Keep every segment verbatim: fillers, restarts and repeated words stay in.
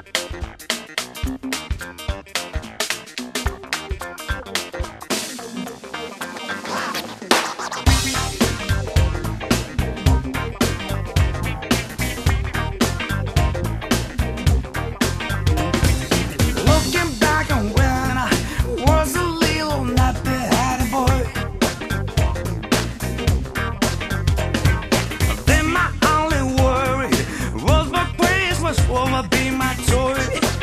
Looking back on when I was a little nappy-headed boy, then my only worry was my Christmas would be my toy.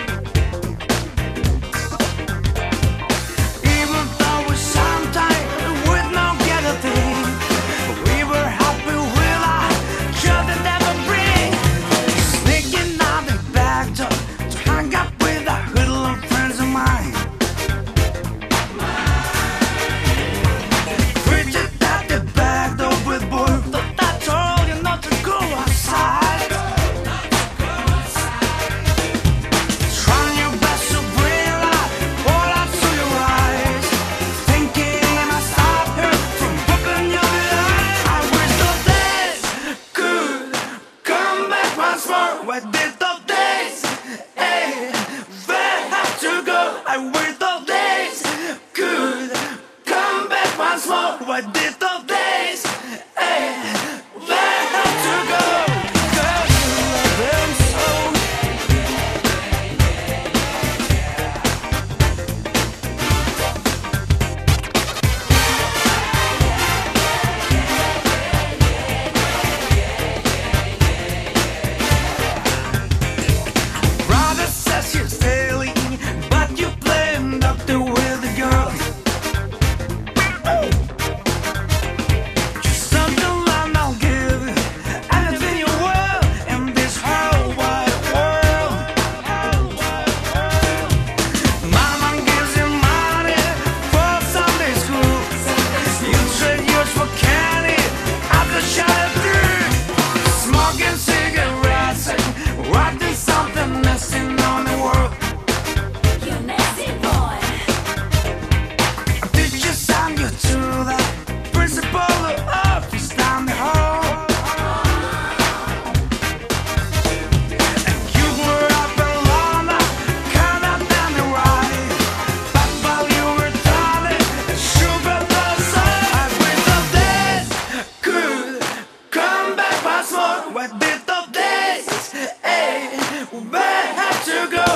Even though we sometimes would not get a thing, we were happy with our children never bring. Sneaking out the back door to hang out with our hoodlum friends of mine. Preaching at the back door with boy, thought I told you not to go outside. Trying your best to bring light all out to your eyes, thinking I might stop her from Brooklyn, you'll be lying. I wish those days could come back once more. Where did those days ever have to go? I wish those days could come back once more. Where did those days ever have to go? Girl, you love them so. Brother says you're sailing, but you playing doctor with the girl. Just something I'll not give you anything you will in this whole wide world. Mama gives you money for Sunday school. You trade yours for candy after shot through. Smoking cigarettes and writing something missing on the world. You messy boy. Did you send you to the principal office down the hall? And you were up in London, kind of down the ride. But while you were darling, sugar does I wish those days could come back once more. Where did those days ever have to go?